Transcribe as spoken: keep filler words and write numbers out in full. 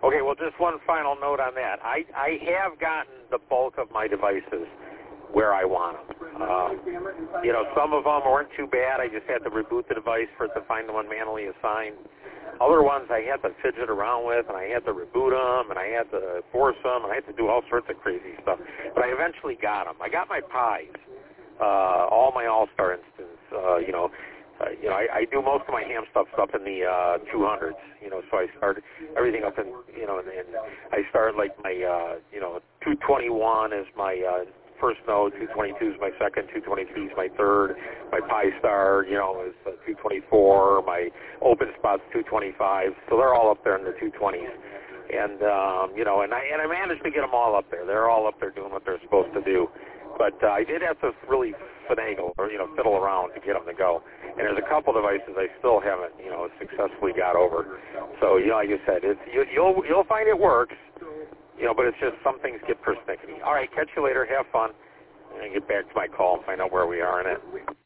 Okay, well, just one final note on that. I, I have gotten the bulk of my devices where I want them. Um, you know, some of them weren't too bad. I just had to reboot the device for it to find the one manually assigned. Other ones I had to fidget around with, and I had to reboot them, and I had to force them, and I had to do all sorts of crazy stuff. But I eventually got them. I got my Pis, uh, all my All-Star instance. Uh, you know, uh, you know, I, I do most of my ham stuff up in the uh, two hundreds. You know, so I started everything up in, you know, and, and I started like my, uh, you know, two twenty-one is my uh, first node, two twenty-two is my second, two twenty-three is my third, my Pi Star, you know, is uh, two twenty-four, my Open Spot's two twenty-five, so they're all up there in the two twenties. And, um, you know, and I, and I managed to get them all up there. They're all up there doing what they're supposed to do. But uh, I did have to really finagle or, you know, fiddle around to get them to go. And there's a couple devices I still haven't, you know, successfully got over. So, you know, like you said, it's, you, you'll, you'll find it works. You know, but it's just some things get persnickety. All right, catch you later. Have fun. And get back to my call and find out where we are in it.